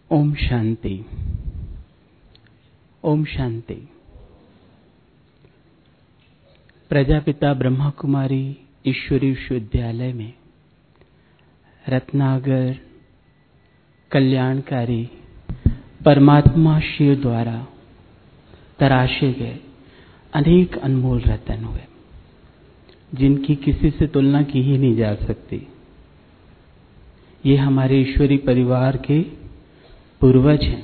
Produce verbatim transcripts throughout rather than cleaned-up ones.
ओम शांति। ओम शांति। प्रजापिता ब्रह्मा कुमारी ईश्वरी विश्वविद्यालय में रत्नागर कल्याणकारी परमात्मा शिव द्वारा तराशे गए अनेक अनमोल रत्न हुए, जिनकी किसी से तुलना की ही नहीं जा सकती। ये हमारे ईश्वरी परिवार के पूर्वज हैं।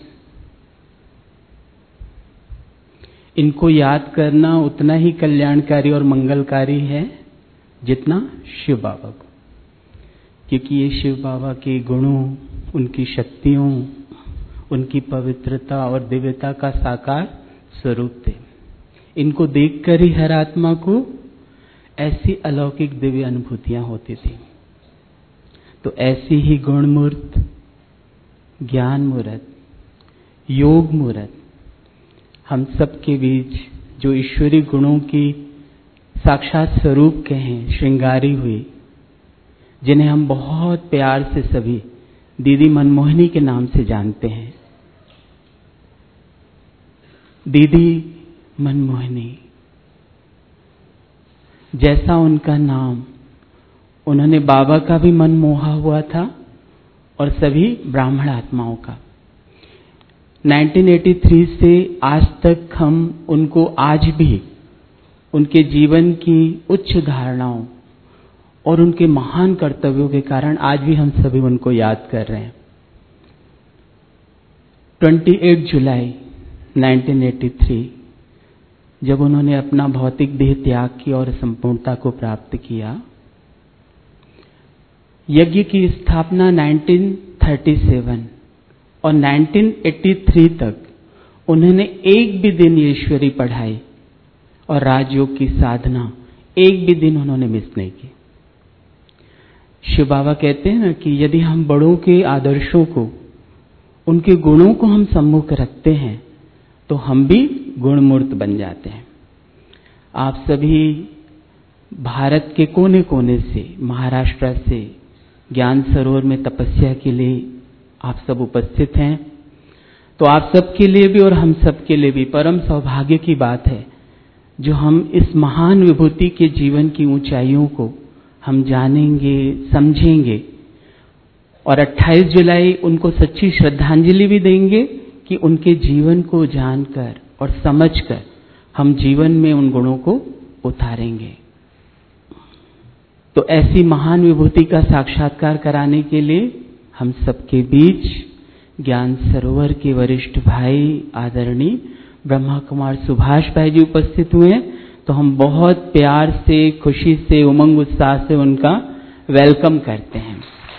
इनको याद करना उतना ही कल्याणकारी और मंगलकारी है जितना शिव बाबा को, क्योंकि ये शिव बाबा के गुणों, उनकी शक्तियों, उनकी पवित्रता और दिव्यता का साकार स्वरूप थे। इनको देखकर ही हर आत्मा को ऐसी अलौकिक दिव्य अनुभूतियां होती थी। तो ऐसी ही गुण मूर्त, ज्ञान मूर्त, योग मूर्त हम सबके बीच जो ईश्वरी गुणों की साक्षात स्वरूप कहें, श्रृंगारी हुई, जिन्हें हम बहुत प्यार से सभी दीदी मनमोहिनी के नाम से जानते हैं। दीदी मनमोहिनी, जैसा उनका नाम, उन्होंने बाबा का भी मन मोहा हुआ था और सभी ब्राह्मण आत्माओं का। उन्नीस सौ तिरासी से आज तक हम उनको आज भी उनके जीवन की उच्च धारणाओं और उनके महान कर्तव्यों के कारण आज भी हम सभी उनको याद कर रहे हैं। अट्ठाईस जुलाई उन्नीस सौ तिरासी जब उन्होंने अपना भौतिक देह त्याग किया और संपूर्णता को प्राप्त किया, यज्ञ की स्थापना उन्नीस सौ सैंतीस और उन्नीस सौ तिरासी तक उन्होंने एक भी दिन ईश्वरी पढ़ाई और राजयोग की साधना एक भी दिन उन्होंने मिस नहीं की। शिव बाबा कहते हैं ना कि यदि हम बड़ों के आदर्शों को, उनके गुणों को हम सम्मुख रखते हैं तो हम भी गुणमूर्त बन जाते हैं। आप सभी भारत के कोने कोने से, महाराष्ट्र से ज्ञान सरोवर में तपस्या के लिए आप सब उपस्थित हैं। तो आप सबके लिए भी और हम सबके लिए भी परम सौभाग्य की बात है जो हम इस महान विभूति के जीवन की ऊंचाइयों को हम जानेंगे, समझेंगे और अट्ठाईस जुलाई उनको सच्ची श्रद्धांजलि भी देंगे कि उनके जीवन को जानकर और समझकर हम जीवन में उन गुणों को उतारेंगे। तो ऐसी महान विभूति का साक्षात्कार कराने के लिए हम सबके बीच ज्ञान सरोवर के वरिष्ठ भाई आदरणीय ब्रह्मा कुमार सुभाष भाई जी उपस्थित हुए हैं। तो हम बहुत प्यार से, खुशी से, उमंग उत्साह से उनका वेलकम करते हैं।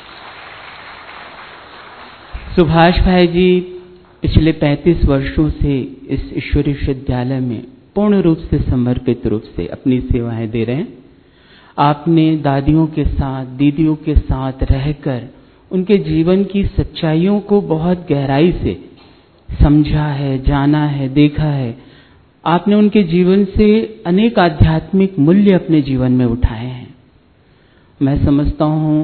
सुभाष भाई जी पिछले पैंतीस वर्षों से इस ईश्वरी विश्वविद्यालय में पूर्ण रूप से समर्पित रूप से अपनी सेवाएं दे रहे हैं। आपने दादियों के साथ, दीदियों के साथ रहकर उनके जीवन की सच्चाइयों को बहुत गहराई से समझा है, जाना है, देखा है। आपने उनके जीवन से अनेक आध्यात्मिक मूल्य अपने जीवन में उठाए हैं। मैं समझता हूं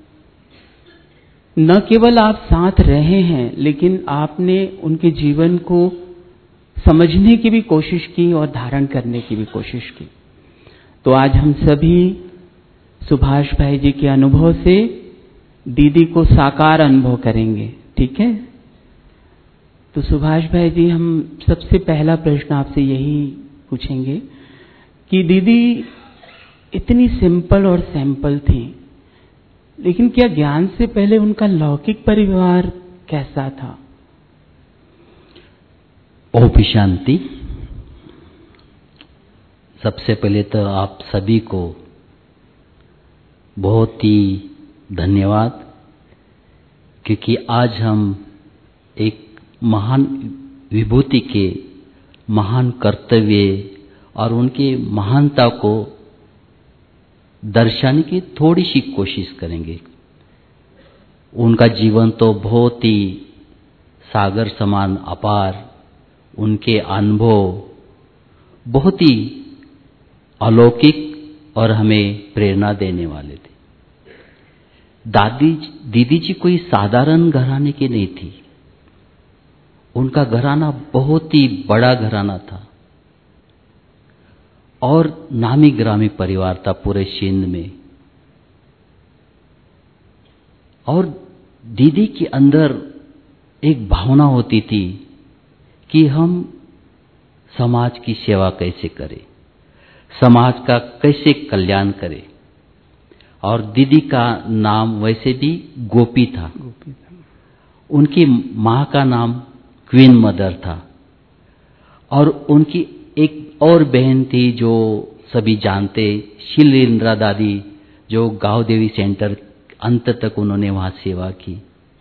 न केवल आप साथ रहे हैं, लेकिन आपने उनके जीवन को समझने की भी कोशिश की और धारण करने की भी कोशिश की। तो आज हम सभी सुभाष भाई जी के अनुभव से दीदी को साकार अनुभव करेंगे, ठीक है? तो सुभाष भाई जी, हम सबसे पहला प्रश्न आपसे यही पूछेंगे कि दीदी इतनी सिंपल और सैंपल थी, लेकिन क्या ज्ञान से पहले उनका लौकिक परिवार कैसा था? ओम शांति। सबसे पहले तो आप सभी को बहुत ही धन्यवाद, क्योंकि आज हम एक महान विभूति के महान कर्तव्य और उनके महानता को दर्शाने की थोड़ी सी कोशिश करेंगे। उनका जीवन तो बहुत ही सागर समान अपार, उनके अनुभव बहुत ही अलौकिक और हमें प्रेरणा देने वाले थे। दादी दीदी जी कोई साधारण घराने की नहीं थी। उनका घराना बहुत ही बड़ा घराना था और नामी ग्रामी परिवार था पूरे सिंध में। और दीदी के अंदर एक भावना होती थी कि हम समाज की सेवा कैसे करें, समाज का कैसे कल्याण करें। और दीदी का नाम वैसे भी गोपी था, गोपी था। उनकी माँ का नाम क्वीन मदर था और उनकी एक और बहन थी जो सभी जानते, शिलेंद्रा दादी, जो गांव देवी सेंटर अंत तक उन्होंने वहां सेवा की।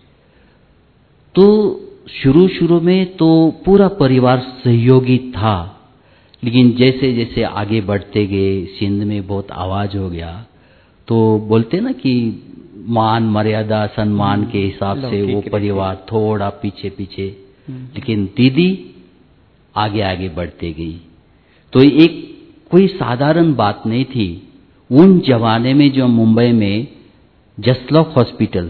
तो शुरू शुरू में तो पूरा परिवार सहयोगी था, लेकिन जैसे जैसे आगे बढ़ते गए सिंध में बहुत आवाज हो गया, तो बोलते ना कि मान मर्यादा सम्मान के हिसाब से वो परिवार थोड़ा पीछे पीछे, लेकिन दीदी आगे आगे बढ़ते गई। तो एक कोई साधारण बात नहीं थी। उन जमाने में जो मुंबई में जसलोक हॉस्पिटल,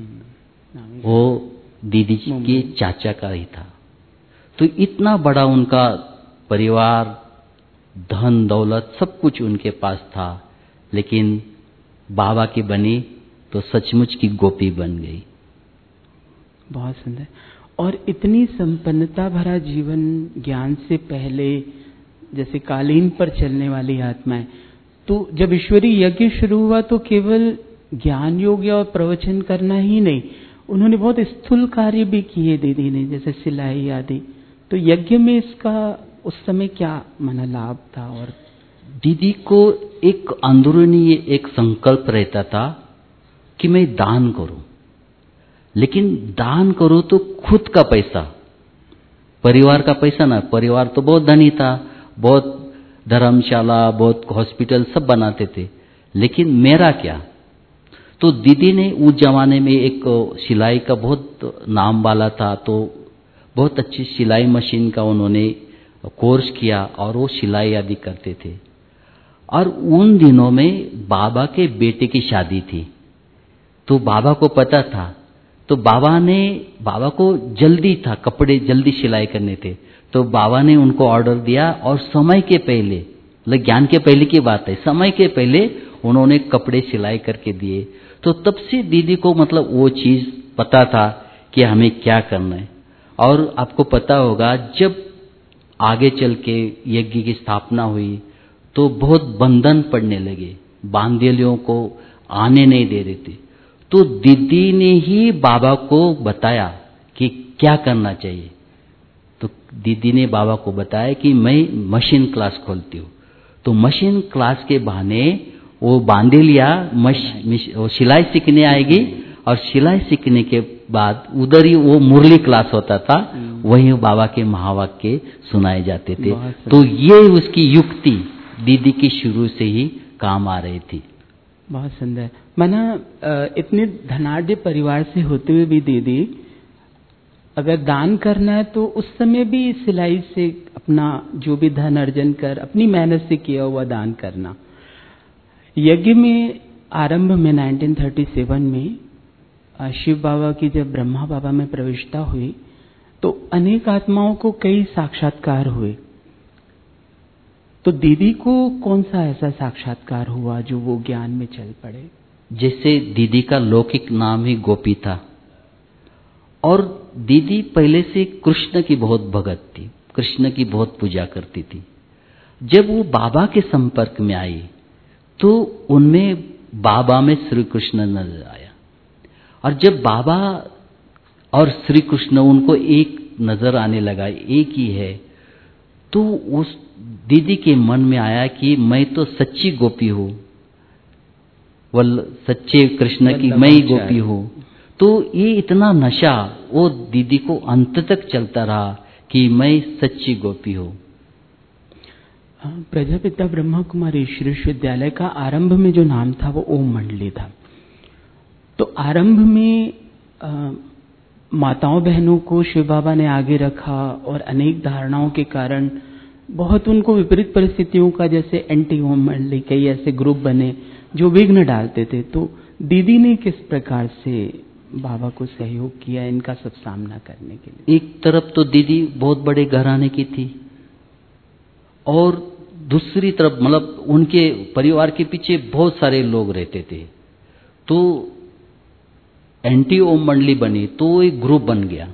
वो दीदी के चाचा का ही था। तो इतना बड़ा उनका परिवार, धन दौलत सब कुछ उनके पास था, लेकिन बाबा की बनी तो सचमुच की गोपी बन गई। बहुत सुंदर। और इतनी संपन्नता भरा जीवन, ज्ञान से पहले जैसे कालीन पर चलने वाली आत्माएं, तो जब ईश्वरीय यज्ञ शुरू हुआ तो केवल ज्ञान योग और प्रवचन करना ही नहीं, उन्होंने बहुत स्थूल कार्य भी किए दीदी ने, जैसे सिलाई आदि। तो यज्ञ में इसका उस समय क्या माना लाभ था? और दीदी को एक अंदरूनी एक संकल्प रहता था कि मैं दान करूं, लेकिन दान करूं तो खुद का पैसा, परिवार का पैसा ना। परिवार तो बहुत धनी था, बहुत धर्मशाला, बहुत हॉस्पिटल सब बनाते थे, लेकिन मेरा क्या? तो दीदी ने उस जमाने में एक सिलाई का बहुत नाम वाला था, तो बहुत अच्छी सिलाई मशीन का उन्होंने कोर्स किया और वो सिलाई आदि करते थे। और उन दिनों में बाबा के बेटे की शादी थी, तो बाबा को पता था, तो बाबा ने बाबा को जल्दी था, कपड़े जल्दी सिलाई करने थे, तो बाबा ने उनको ऑर्डर दिया और समय के पहले, मतलब ज्ञान के पहले की बात है, समय के पहले उन्होंने कपड़े सिलाई करके दिए। तो तब से दीदी को मतलब वो चीज पता था कि हमें क्या करना है। और आपको पता होगा जब आगे चल के यज्ञ की स्थापना हुई तो बहुत बंधन पड़ने लगे, बांदेलियों को आने नहीं दे रहे थे। तो दीदी ने ही बाबा को बताया कि क्या करना चाहिए। तो दीदी ने बाबा को बताया कि मैं मशीन क्लास खोलती हूँ। तो मशीन क्लास के बहाने वो बांदेलिया सिलाई सीखने आएगी और सिलाई सीखने के बाद उधर ही वो मुरली क्लास होता था, वहीं बाबा के महावाक्य सुनाए जाते थे। तो ये उसकी युक्ति दीदी की शुरू से ही काम आ रही थी। बहुत सुंदर। माना इतने धनाढ़ परिवार से होते हुए भी दीदी अगर दान करना है तो उस समय भी सिलाई से अपना जो भी धन अर्जन कर अपनी मेहनत से किया हुआ दान करना। यज्ञ में आरंभ में उन्नीस सौ सैंतीस में शिव बाबा की जब ब्रह्मा बाबा में प्रविष्टता हुई तो अनेक आत्माओं को कई साक्षात्कार हुए। तो दीदी को कौन सा ऐसा साक्षात्कार हुआ जो वो ज्ञान में चल पड़े? जैसे दीदी का लौकिक नाम ही गोपी था और दीदी पहले से कृष्ण की बहुत भगत थी, कृष्ण की बहुत पूजा करती थी। जब वो बाबा के संपर्क में आई तो उनमें बाबा में श्री कृष्ण नजर आया और जब बाबा और श्री कृष्ण उनको एक नजर आने लगा, एक ही है, तो उस दीदी के मन में आया कि मैं तो सच्ची गोपी हूँ, वल सच्चे कृष्ण की मैं ही गोपी हूँ। तो ये इतना नशा वो दीदी को अंत तक चलता रहा कि मैं सच्ची गोपी हूँ। प्रजापिता ब्रह्मा कुमारी ईश्वर विश्वविद्यालय का आरंभ में जो नाम था वो ओम मंडली था। तो आरंभ में आ, माताओं बहनों को शिव बाबा ने आगे रखा और अनेक धारणाओं के कारण बहुत उनको विपरीत परिस्थितियों का, जैसे एंटी ओम मंडली कई ऐसे ग्रुप बने जो विघ्न डालते थे। तो दीदी ने किस प्रकार से बाबा को सहयोग किया इनका सब सामना करने के लिए? एक तरफ तो दीदी बहुत बड़े घराने की थी और दूसरी तरफ मतलब उनके परिवार के पीछे बहुत सारे लोग रहते थे। तो एंटी ओम मंडली बनी तो एक ग्रुप बन गया।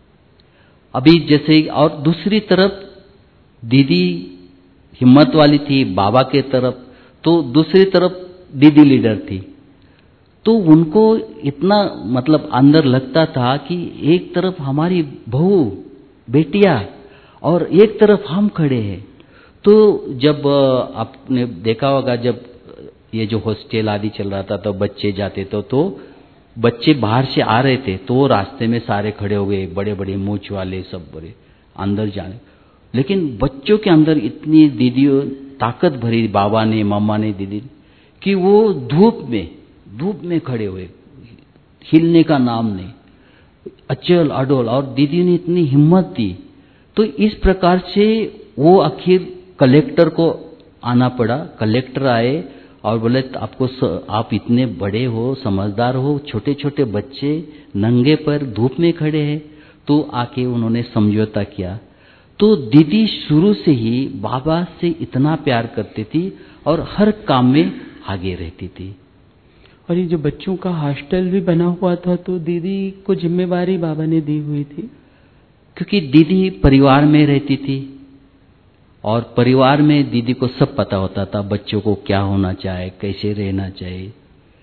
अभी जैसे और दूसरी तरफ दीदी हिम्मत वाली थी बाबा के तरफ, तो दूसरी तरफ दीदी लीडर थी। तो उनको इतना मतलब अंदर लगता था कि एक तरफ हमारी बहू बेटियां और एक तरफ हम खड़े हैं। तो जब आपने देखा होगा जब ये जो हॉस्टल आदि चल रहा था तो बच्चे जाते तो तो बच्चे बाहर से आ रहे थे तो रास्ते में सारे खड़े हो गए, बड़े बड़े मूंछ वाले सब बड़े अंदर जाने। लेकिन बच्चों के अंदर इतनी दीदियों ताकत भरी बाबा ने मम्मा ने दीदी कि वो धूप में धूप में खड़े हुए, हिलने का नाम नहीं, अचल अडोल। और दीदी ने इतनी हिम्मत दी तो इस प्रकार से वो आखिर कलेक्टर को आना पड़ा। कलेक्टर आए और बोले आपको स, आप इतने बड़े हो समझदार हो, छोटे छोटे बच्चे नंगे पर धूप में खड़े हैं। तो आके उन्होंने समझौता किया। तो दीदी शुरू से ही बाबा से इतना प्यार करती थी और हर काम में आगे रहती थी। और ये जो बच्चों का हॉस्टल भी बना हुआ था तो दीदी को जिम्मेवारी बाबा ने दी हुई थी, क्योंकि दीदी परिवार में रहती थी और परिवार में दीदी को सब पता होता था बच्चों को क्या होना चाहिए, कैसे रहना चाहिए।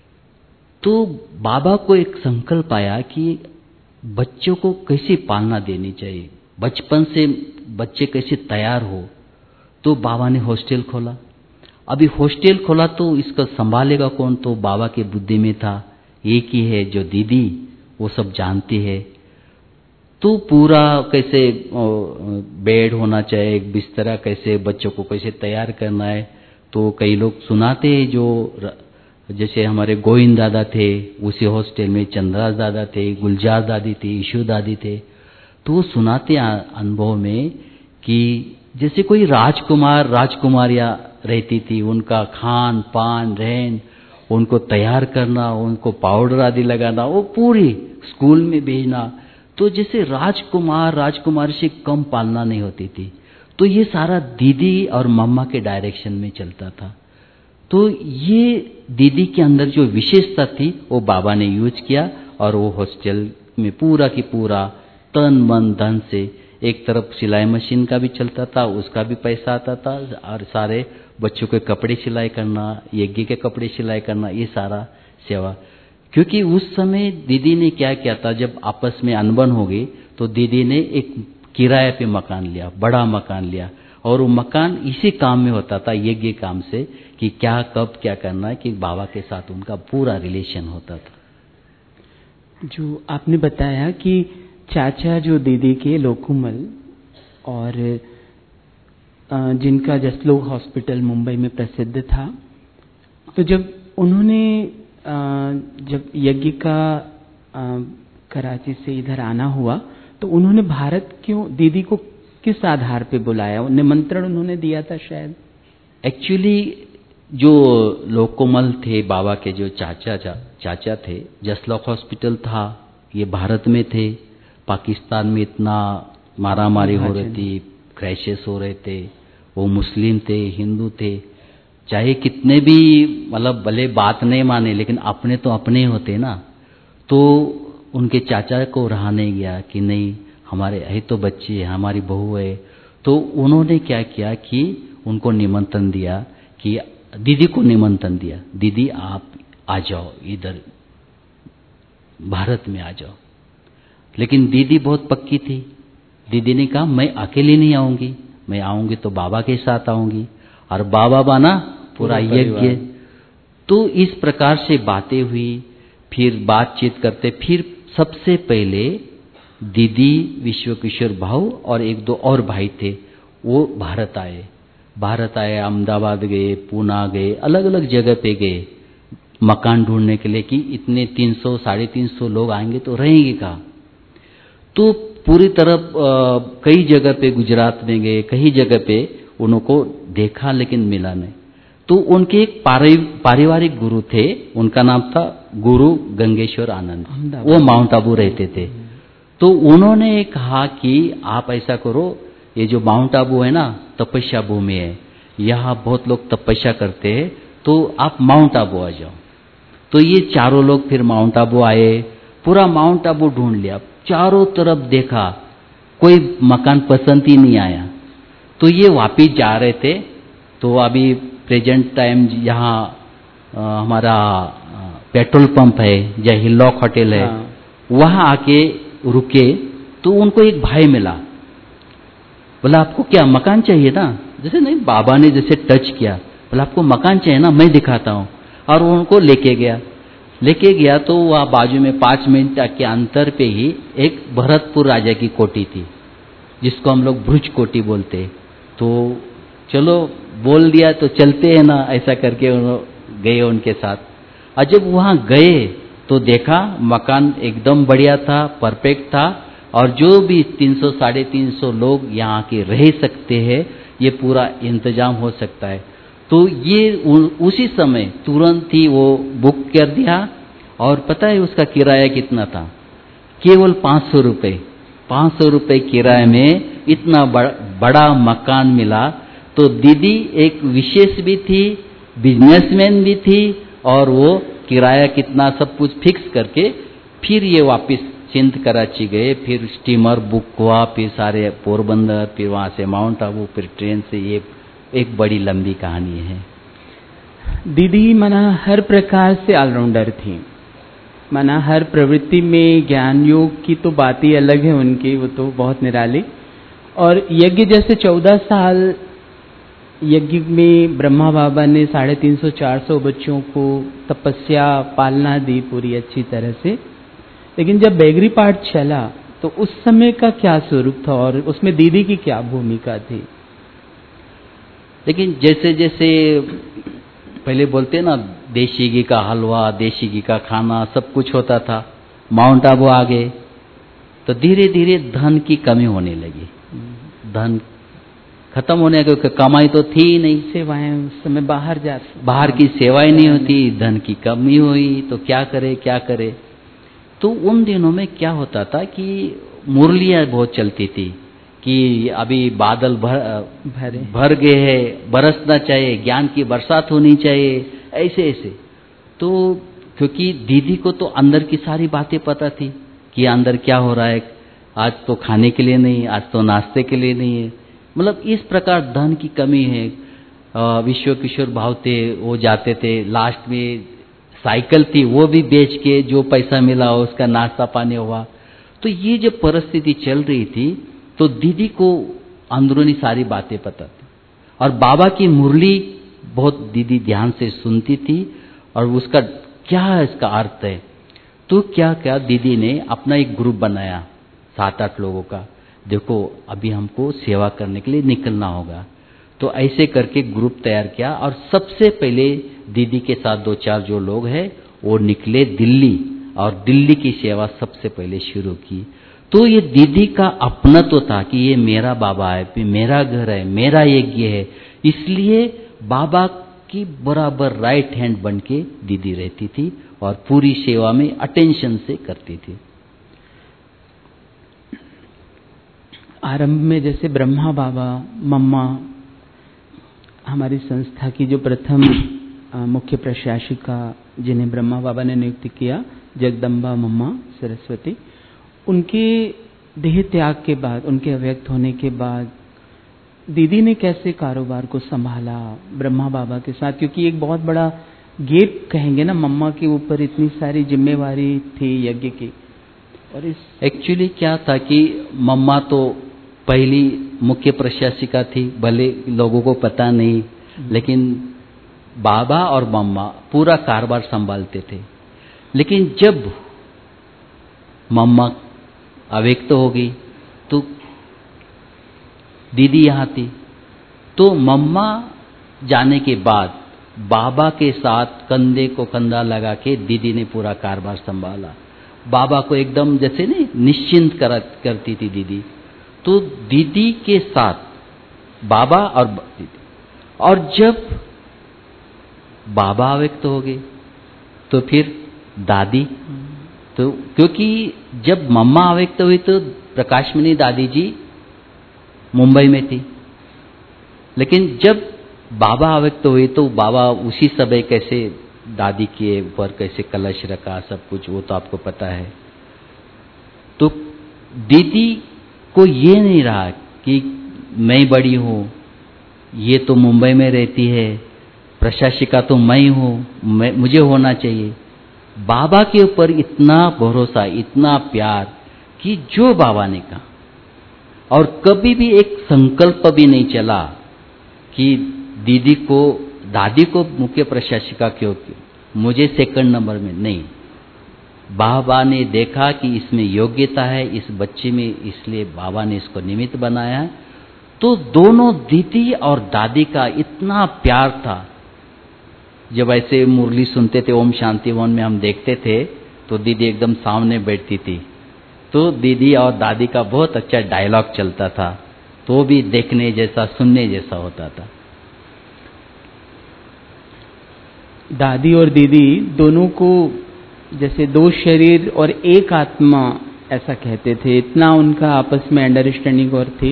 तो बाबा को एक संकल्प आया कि बच्चों को कैसे पालना देनी चाहिए, बचपन से बच्चे कैसे तैयार हो। तो बाबा ने हॉस्टल खोला। अभी हॉस्टल खोला तो इसका संभालेगा कौन, तो बाबा की बुद्धि में था एक ही है जो दीदी वो सब जानती है। तो पूरा कैसे बेड होना चाहिए, एक बिस्तरा कैसे, बच्चों को कैसे तैयार करना है। तो कई लोग सुनाते हैं, जो जैसे हमारे गोविंद दादा थे उसी हॉस्टल में, चंद्रास दादा थे, गुलजार दादी थी, ईशु दादी थे। तो वो सुनाते अनुभव में कि जैसे कोई राजकुमार राजकुमारियां रहती थी, उनका खान पान रहन, उनको तैयार करना, उनको पाउडर आदि लगाना, वो पूरी स्कूल में भेजना। तो जैसे राजकुमार राजकुमारी से कम पालना नहीं होती थी। तो ये सारा दीदी और मम्मा के डायरेक्शन में चलता था। तो ये दीदी के अंदर जो विशेषता थी वो बाबा ने यूज किया और वो हॉस्टल में पूरा की पूरा तन मन धन से, एक तरफ सिलाई मशीन का भी चलता था, उसका भी पैसा आता था, और सारे बच्चों के कपड़े सिलाई करना, यज्ञ के कपड़े सिलाई करना, ये सारा सेवा। क्योंकि उस समय दीदी ने क्या किया था, जब आपस में अनबन हो गई तो दीदी ने एक किराए पे मकान लिया, बड़ा मकान लिया, और वो मकान इसी काम में होता था, यज्ञ काम से, कि क्या कब क्या करना है, कि बाबा के साथ उनका पूरा रिलेशन होता था। जो आपने बताया कि चाचा जो दीदी के लोकुमल और जिनका जसलोक हॉस्पिटल मुंबई में प्रसिद्ध था, तो जब उन्होंने जब यज्ञ का कराची से इधर आना हुआ तो उन्होंने भारत क्यों दीदी को किस आधार पे बुलाया, निमंत्रण उन्होंने दिया था शायद? एक्चुअली जो लोकोमल थे बाबा के, जो चाचा चा, चाचा थे, जसलोक हॉस्पिटल था, ये भारत में थे। पाकिस्तान में इतना मारा मारी हो रही थी, क्रैशेस हो रहे थे, वो मुस्लिम थे हिंदू थे, चाहे कितने भी मतलब भले बात नहीं माने लेकिन अपने तो अपने होते ना। तो उनके चाचा को रहा नहीं गया कि नहीं, हमारे है तो बच्चे है, हमारी बहू है। तो उन्होंने क्या किया कि उनको निमंत्रण दिया, कि दीदी को निमंत्रण दिया, दीदी आप आ जाओ इधर भारत में आ जाओ। लेकिन दीदी बहुत पक्की थी। दीदी ने कहा मैं अकेली नहीं आऊंगी, मैं आऊंगी तो बाबा के साथ आऊंगी, और बाबा बना पूरा यज्ञ। तो इस प्रकार से बातें हुई, फिर बातचीत करते, फिर सबसे पहले दीदी, विश्व किशोर भाऊ और एक दो और भाई थे, वो भारत आए। भारत आए, अहमदाबाद गए, पूना गए, अलग अलग जगह पे गए मकान ढूंढने के लिए, कि इतने तीन सौ साढ़े तीन सौ लोग आएंगे तो रहेंगे कहाँ। तो पूरी तरफ कई जगह पे गुजरात में गए, कई जगह पे उनको देखा लेकिन मिला नहीं। तो उनके एक पारिवारिक गुरु थे, उनका नाम था गुरु गंगेश्वर आनंद। वो माउंट आबू रहते थे। तो उन्होंने कहा कि आप ऐसा करो, ये जो माउंट आबू है ना, तपस्या भूमि है, यहाँ बहुत लोग तपस्या करते हैं, तो आप माउंट आबू आ जाओ। तो ये चारों लोग फिर माउंट आबू आए। पूरा माउंट आबू ढूंढ लिया, चारों तरफ देखा, कोई मकान पसंद ही नहीं आया। तो ये वापिस जा रहे थे। तो अभी प्रेजेंट टाइम यहाँ हमारा पेट्रोल पंप है, जय हिलॉक होटल है, हाँ। वहाँ आके रुके। तो उनको एक भाई मिला, बोला आपको क्या मकान चाहिए ना? जैसे नहीं, बाबा ने जैसे टच किया, बोला आपको मकान चाहिए ना, मैं दिखाता हूँ। और उनको लेके गया लेके गया तो वह बाजू में पाँच मिनट के अंतर पे ही एक भरतपुर राजा की कोठी थी, जिसको हम लोग भुज कोठी बोलते। तो चलो बोल दिया तो चलते हैं ना, ऐसा करके गए उनके साथ। और जब वहाँ गए तो देखा मकान एकदम बढ़िया था, परफेक्ट था, और जो भी तीन सौ साढ़े तीन सौ लोग यहाँ के रह सकते हैं, ये पूरा इंतजाम हो सकता है। तो ये उसी समय तुरंत ही वो बुक कर दिया। और पता है उसका किराया कितना था? केवल पाँच सौ रुपये पाँच सौ रुपये किराए में इतना बड़ा मकान मिला। तो दीदी एक विशेष भी थी, बिजनेसमैन भी थी, और वो किराया कितना सब कुछ फिक्स करके फिर ये वापस सिंध कराची गए। फिर स्टीमर बुक हुआ, फिर सारे पोरबंदर, फिर वहाँ से माउंट आबू, फिर ट्रेन से। ये एक बड़ी लंबी कहानी है। दीदी मना हर प्रकार से ऑलराउंडर थी, मना हर प्रवृत्ति में। ज्ञान योग की तो बात ही अलग है उनकी, वो तो बहुत निराली। और यज्ञ जैसे चौदह साल यज्ञ में ब्रह्मा बाबा ने साढ़े तीन सौ चार सौ बच्चों को तपस्या पालना दी पूरी अच्छी तरह से। लेकिन जब बैगरी पाठ चला तो उस समय का क्या स्वरूप था और उसमें दीदी की क्या भूमिका थी? लेकिन जैसे जैसे पहले बोलते ना, देशी घी का हलवा, देशी घी का खाना, सब कुछ होता था। माउंट आबू आ गए तो धीरे धीरे धन की कमी होने लगी। धन खत्म होने लगा, क्योंकि कमाई तो थी ही नहीं। सेवाएं उस समय बाहर जा बाहर की सेवाएं नहीं होती, धन की कमी हुई, तो क्या करे क्या करे। तो उन दिनों में क्या होता था कि मुरलियाँ बहुत चलती थी कि अभी बादल भर भरे भर गए हैं, बरसना चाहिए, ज्ञान की बरसात होनी चाहिए, ऐसे ऐसे। तो क्योंकि दीदी को तो अंदर की सारी बातें पता थी कि अंदर क्या हो रहा है, आज तो खाने के लिए नहीं, आज तो नाश्ते के लिए नहीं है। मतलब इस प्रकार धन की कमी है। विश्व किशोर भाव थे, वो जाते थे, लास्ट में साइकिल थी वो भी बेच के जो पैसा मिला उसका नाश्ता पानी हुआ। तो ये जब परिस्थिति चल रही थी तो दीदी को अंदरूनी सारी बातें पता थी, और बाबा की मुरली बहुत दीदी ध्यान से सुनती थी, और उसका क्या इसका अर्थ है। तो क्या क्या दीदी ने अपना एक ग्रुप बनाया सात आठ लोगों का, देखो अभी हमको सेवा करने के लिए निकलना होगा। तो ऐसे करके ग्रुप तैयार किया, और सबसे पहले दीदी के साथ दो चार जो लोग हैं वो निकले दिल्ली, और दिल्ली की सेवा सबसे पहले शुरू की। तो ये दीदी का अपना तो था कि ये मेरा बाबा है, मेरा घर है, मेरा यज्ञ है, इसलिए बाबा की बराबर राइट हैंड बन के दीदी रहती थी और पूरी सेवा में अटेंशन से करती थी। आरंभ में जैसे ब्रह्मा बाबा, मम्मा, हमारी संस्था की जो प्रथम मुख्य प्रशासिका जिन्हें ब्रह्मा बाबा ने नियुक्त किया, जगदम्बा मम्मा सरस्वती, उनके देह त्याग के बाद, उनके अव्यक्त होने के बाद दीदी ने कैसे कारोबार को संभाला ब्रह्मा बाबा के साथ? क्योंकि एक बहुत बड़ा गेप कहेंगे ना, मम्मा के ऊपर इतनी सारी जिम्मेवारी थी यज्ञ की। और इस एक्चुअली क्या था कि मम्मा तो पहली मुख्य प्रशासिका थी, भले लोगों को पता नहीं, लेकिन बाबा और मम्मा पूरा कारोबार संभालते थे। लेकिन जब मम्मा अव्यक्त हो गई तो दीदी यहाँ थी। तो मम्मा जाने के बाद बाबा के साथ कंधे को कंधा लगा के दीदी ने पूरा कारोबार संभाला। बाबा को एकदम जैसे नहीं निश्चिंत कर, करती थी दीदी। तो दीदी के साथ बाबा और दीदी, और जब बाबा अव्यक्त हो गए, तो फिर दादी, तो क्योंकि जब मम्मा अव्यक्त हुई तो प्रकाशमणि दादी जी मुंबई में थी, लेकिन जब बाबा अव्यक्त हुए तो बाबा उसी समय कैसे दादी के ऊपर कैसे कलश रखा, सब कुछ वो तो आपको पता है। तो दीदी को ये नहीं रहा कि मैं बड़ी हूँ, ये तो मुंबई में रहती है, प्रशासिका तो मैं हूँ, मैं मुझे होना चाहिए। बाबा के ऊपर इतना भरोसा, इतना प्यार कि जो बाबा ने कहा, और कभी भी एक संकल्प भी नहीं चला कि दीदी को, दादी को मुख्य प्रशासिका क्यों, मुझे सेकंड नंबर में नहीं। बाबा ने देखा कि इसमें योग्यता है इस बच्चे में, इसलिए बाबा ने इसको निमित्त बनाया है। तो दोनों दीदी और दादी का इतना प्यार था। जब ऐसे मुरली सुनते थे ओम शांति वन में हम देखते थे तो दीदी एकदम सामने बैठती थी, तो दीदी और दादी का बहुत अच्छा डायलॉग चलता था, तो भी देखने जैसा, सुनने जैसा होता था। दादी और दीदी दोनों को जैसे दो शरीर और एक आत्मा ऐसा कहते थे, इतना उनका आपस में अंडरस्टैंडिंग और थी।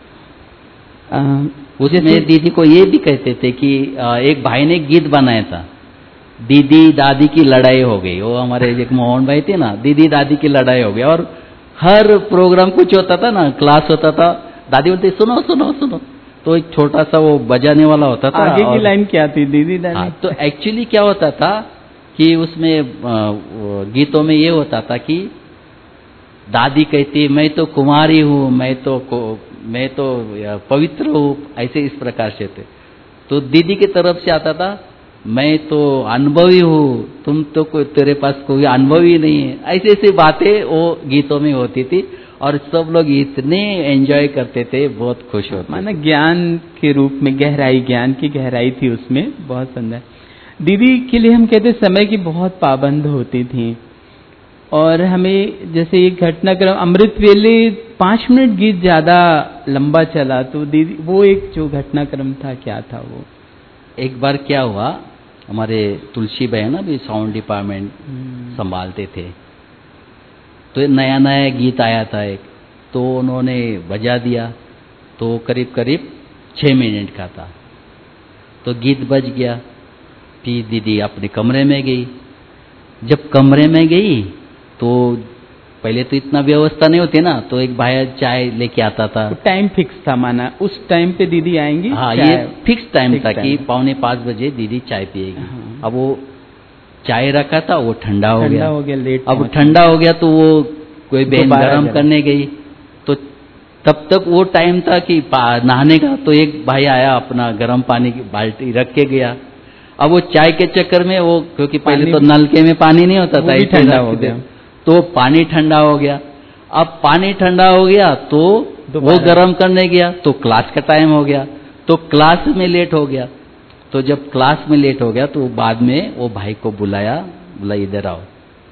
उसमें दीदी को ये भी कहते थे कि एक भाई ने गीत बनाया था, दीदी दादी की लड़ाई हो गई। वो हमारे एक मोहन भाई थे ना, दीदी दादी की लड़ाई हो गई, और हर प्रोग्राम कुछ होता था ना, क्लास होता था, दादी बोलती सुनो सुनो सुनो, तो एक छोटा सा वो बजाने वाला होता था। आगे की लाइन क्या थी, दीदी दादी? हाँ, तो एक्चुअली क्या होता था कि उसमें गीतों में ये होता था कि दादी कहती मैं तो कुमारी हूँ, मैं तो मैं तो पवित्र हूँ, ऐसे इस प्रकार से थे। तो दीदी की तरफ से आता था मैं तो अनुभवी हूँ, तुम तो कोई, तेरे पास कोई अनुभव ही नहीं है, ऐसे ऐसी बातें वो गीतों में होती थी, और सब लोग इतने एंजॉय करते थे, बहुत खुश होते। माना ज्ञान के रूप में गहराई, ज्ञान की गहराई थी उसमें, बहुत सुंदर। दीदी के लिए हम कहते समय की बहुत पाबंद होती थी, और हमें जैसे ये घटनाक्रम अमृत वेले पाँच मिनट गीत ज़्यादा लंबा चला, तो दीदी वो एक जो घटनाक्रम था क्या था वो? एक बार क्या हुआ, हमारे तुलसी बहन ना भी साउंड डिपार्टमेंट संभालते थे, तो नया नया गीत आया था एक, तो उन्होंने बजा दिया, तो करीब करीब छः मिनट का था, तो गीत बज गया। फिर दीदी अपने कमरे में गई। जब कमरे में गई तो पहले तो इतना व्यवस्था नहीं होती ना, तो एक भाई चाय लेके आता था। तो टाइम फिक्स था, माना उस टाइम पे दीदी आएंगी? हाँ, ये फिक्स टाइम था कि पौने पाँच बजे दीदी चाय पिएगी। हाँ। अब वो चाय रखा था, वो ठंडा हो गया, हो गया लेट। अब ठंडा हो गया तो वो कोई बहन गरम करने गई, तो तब तक वो टाइम था कि नहाने का, तो एक भाई आया अपना गर्म पानी की बाल्टी रख के गया। अब वो चाय के चक्कर में वो, क्योंकि पहले तो नलके में पानी नहीं होता था, ठंडा हो गया, तो पानी ठंडा हो गया। अब पानी ठंडा हो गया तो वो गर्म करने गया, तो क्लास का टाइम हो गया, तो क्लास में लेट हो गया। तो जब क्लास में लेट हो गया तो बाद में वो भाई को बुलाया, बोला इधर आओ,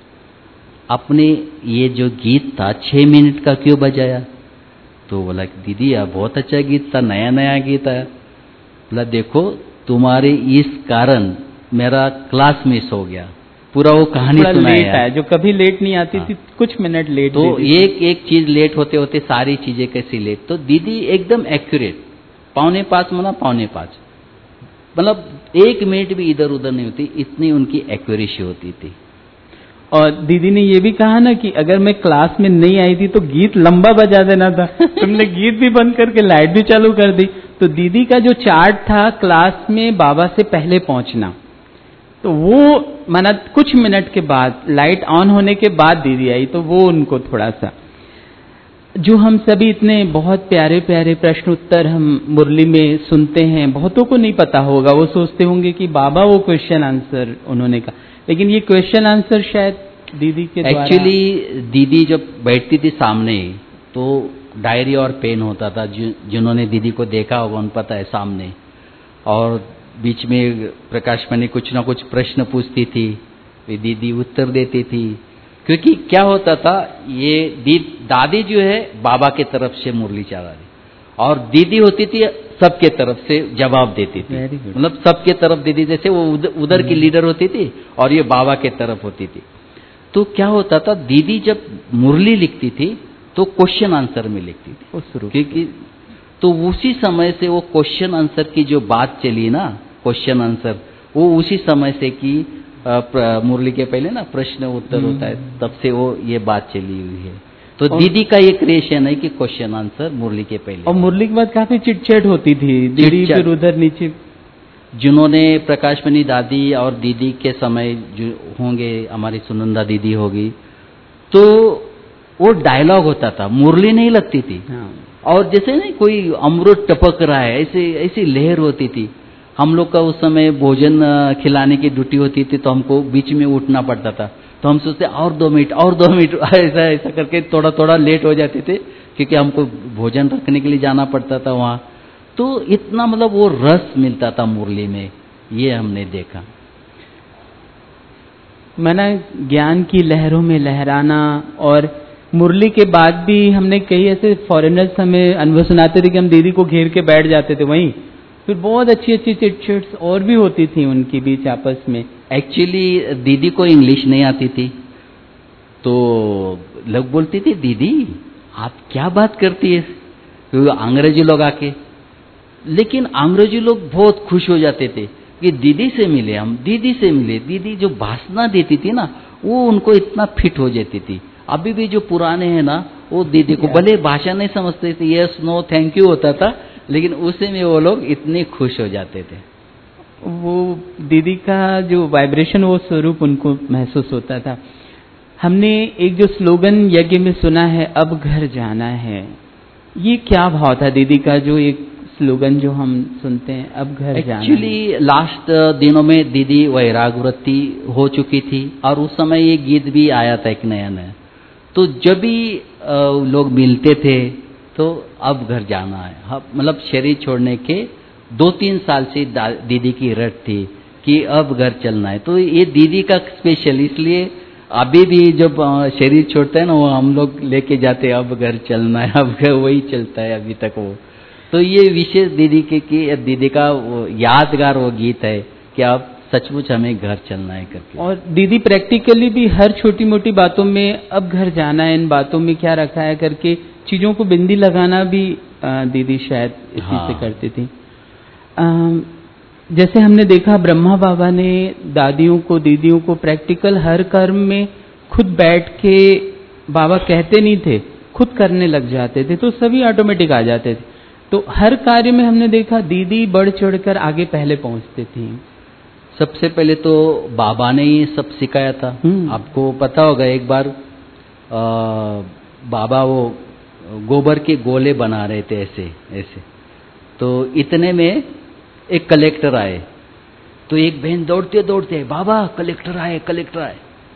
अपने ये जो गीत था छः मिनट का क्यों बजाया? तो बोला दीदी यार बहुत अच्छा गीत था, नया नया गीत आया। बोला देखो तुम्हारे इस कारण मेरा क्लास मिस हो गया, पूरा वो कहानी सुनाया है, जो कभी लेट नहीं आती। हाँ। थी, कुछ मिनट लेट। तो एक एक चीज लेट होते होते सारी चीजें कैसी लेट। तो दीदी एकदम एक्यूरेट, पौने पाँच मतलब पौने पाँच, मतलब एक मिनट भी इधर उधर नहीं होती, इतनी उनकी एक्यूरेसी होती थी। और दीदी ने ये भी कहा ना कि अगर मैं क्लास में नहीं आई थी तो गीत लंबा बजा देना था। तुमने गीत भी बंद करके लाइट भी चालू कर दी। तो दीदी का जो चार्ट था क्लास में बाबा से पहले पहुंचना, तो वो माना कुछ मिनट के बाद लाइट ऑन होने के बाद दीदी आई, तो वो उनको थोड़ा सा, जो हम सभी इतने बहुत प्यारे प्यारे प्रश्न उत्तर हम मुरली में सुनते हैं, बहुतों को नहीं पता होगा, वो सोचते होंगे कि बाबा वो क्वेश्चन आंसर उन्होंने कहा, लेकिन ये क्वेश्चन आंसर शायद दीदी के द्वारा। एक्चुअली दीदी जब बैठती थी सामने तो डायरी और पेन होता था, जिन्होंने दीदी को देखा होगा उन पता है सामने, और बीच में प्रकाशमणि कुछ ना कुछ प्रश्न पूछती थी, दीदी उत्तर देती थी। क्योंकि क्या होता था, ये दी दादी जो है बाबा की तरफ से मुरली चला रही, और दीदी होती थी सबके तरफ से जवाब देती थी, Very good. मतलब सबके तरफ दीदी, जैसे वो उधर, उधर की लीडर होती थी और ये बाबा के तरफ होती थी। तो क्या होता था, दीदी जब मुरली लिखती थी तो क्वेश्चन आंसर में लिखती थी, उस रूप क्योंकि तो उसी समय से वो क्वेश्चन आंसर की जो बात चली ना, क्वेश्चन आंसर वो उसी समय से कि अ, प्र- मुरली के पहले ना प्रश्न उत्तर होता है, तब से वो ये बात चली हुई है। तो और- दीदी का ये क्रिएशन है कि क्वेश्चन आंसर मुरली के पहले। और मुरली के बाद काफी चिटचैट होती थी, दीदी चिट-चैट। फिर उधर नीचे। जिन्होंने प्रकाशमणि दादी और दीदी के समय जो होंगे, हमारी सुनंदा दीदी होगी, तो वो डायलॉग होता था, मुरली नहीं लगती थी। हाँ, और जैसे नहीं कोई अमृत टपक रहा है, ऐसे ऐसी लहर होती थी। हम लोग का उस समय भोजन अ, खिलाने की ड्यूटी होती थी, तो हमको बीच में उठना पड़ता था, तो हम सोचते और दो मिनट और दो मिनट ऐसा ऐसा करके थोड़ा थोड़ा लेट हो जाते थे, क्योंकि हमको भोजन रखने के लिए जाना पड़ता था वहाँ। तो इतना मतलब वो रस मिलता था मुरली में, ये हमने देखा। मना ज्ञान की लहरों में लहराना। और मुरली के बाद भी हमने कई ऐसे फॉरेनर्स हमें अनुभव सुनाते थे कि हम दीदी को घेर के बैठ जाते थे वहीं, फिर बहुत अच्छी अच्छी चिटचिट्स और भी होती थी उनके बीच आपस में। एक्चुअली दीदी को इंग्लिश नहीं आती थी, तो लोग बोलती थी दीदी आप क्या बात करती है, तो अंग्रेजी लोग आके, लेकिन अंग्रेजी लोग बहुत खुश हो जाते थे कि दीदी से मिले हम, दीदी से मिले। दीदी जो भाषण देती थी ना, वो उनको इतना फिट हो जाती थी। अभी भी जो पुराने हैं ना, वो दीदी को भले भाषा नहीं समझते थे, यस नो थैंक यू होता था, लेकिन उसी में वो लोग इतने खुश हो जाते थे। वो दीदी का जो वाइब्रेशन, वो स्वरूप उनको महसूस होता था। हमने एक जो स्लोगन यज्ञ में सुना है, अब घर जाना है, ये क्या भाव था दीदी का, जो एक स्लोगन जो हम सुनते हैं, अब घर जाना है? एक्चुअली लास्ट दिनों में दीदी वैराग्यवृत्ति हो चुकी थी, और उस समय ये गीत भी आया था एक नया नया। तो जब भी अ, लोग मिलते थे तो अब घर जाना है, हाँ, मतलब शरीर छोड़ने के दो तीन साल से दा- दीदी की रट थी कि अब घर चलना है। तो ये दीदी का स्पेशल, इसलिए अभी भी जब अ, शरीर छोड़ते हैं ना, वो हम लोग लेके जाते हैं, अब घर चलना है, अब घर, वही चलता है अभी तक वो। तो ये विशेष दीदी के कि दीदी का वो यादगार वो गीत है कि अब सचमुच हमें घर चलना है करके। और दीदी प्रैक्टिकली भी हर छोटी मोटी बातों में अब घर जाना है, इन बातों में क्या रखा है करके चीज़ों को बिंदी लगाना भी अ, दीदी शायद इसी हाँ। से करती थी। अम, जैसे हमने देखा ब्रह्मा बाबा ने दादियों को, दीदियों को प्रैक्टिकल हर कर्म में खुद बैठ के, बाबा कहते नहीं थे, खुद करने लग जाते थे, तो सभी ऑटोमेटिक आ जाते थे। तो हर कार्य में हमने देखा दीदी बढ़ चढ़कर आगे पहले पहुंचती थी। सबसे पहले तो बाबा ने ये सब सिखाया था। हम्म। आपको पता होगा एक बार आ, बाबा वो गोबर के गोले बना रहे थे ऐसे ऐसे, तो इतने में एक कलेक्टर आए। तो एक बहन दौड़ते दौड़ते, बाबा कलेक्टर आए, कलेक्टर आए।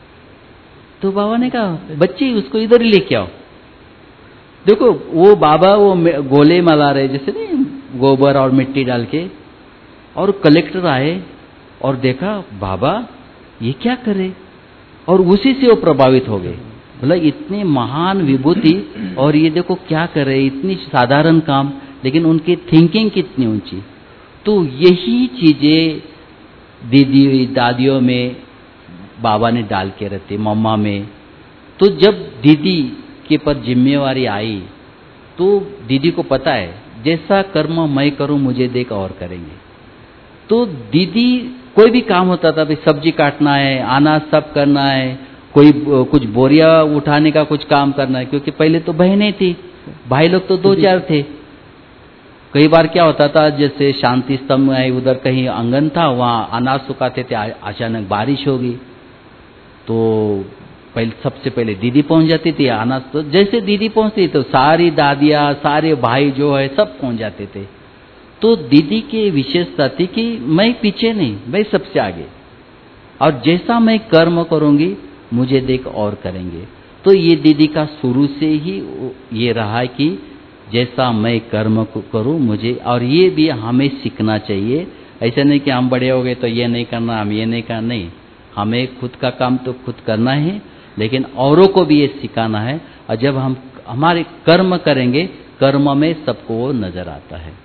तो बाबा ने कहा बच्ची उसको इधर ही लेके आओ। देखो वो बाबा वो गोले मला रहे, जैसे नहीं गोबर और मिट्टी डाल के, और कलेक्टर आए और देखा बाबा ये क्या करे, और उसी से वो प्रभावित हो गए। मतलब इतनी महान विभूति, और ये देखो क्या करे, इतनी साधारण काम, लेकिन उनकी थिंकिंग कितनी ऊंची। तो यही चीजें दीदी दादियों में बाबा ने डाल के रखते, मम्मा में। तो जब दीदी के पर जिम्मेवारी आई, तो दीदी को पता है जैसा कर्म मैं करूं मुझे देख और करेंगे। तो दीदी कोई भी काम होता था, भाई सब्जी काटना है, अनाज सब करना है, कोई कुछ बोरिया उठाने का कुछ काम करना है, क्योंकि पहले तो बहनें थी, भाई लोग तो दो चार थे। कई बार क्या होता था, जैसे शांति स्तंभ है, उधर कहीं आंगन था, वहाँ अनाज सुखाते थे, अचानक बारिश होगी, तो पहले सबसे पहले दीदी पहुंच जाती थी अनाज। तो जैसे दीदी पहुंचती तो सारी दादियाँ, सारे भाई जो है सब पहुंच जाते थे। तो दीदी की विशेषता थी कि मैं पीछे नहीं, मैं सबसे आगे, और जैसा मैं कर्म करूंगी मुझे देख और करेंगे। तो ये दीदी का शुरू से ही ये रहा है कि जैसा मैं कर्म करूं मुझे, और ये भी हमें सीखना चाहिए। ऐसा नहीं कि हम बड़े हो गए तो ये नहीं करना, हम ये नहीं करना, नहीं, हमें खुद का काम तो खुद करना है, लेकिन औरों को भी ये सिखाना है। और जब हम हमारे कर्म करेंगे कर्म में सबको वो नजर आता है।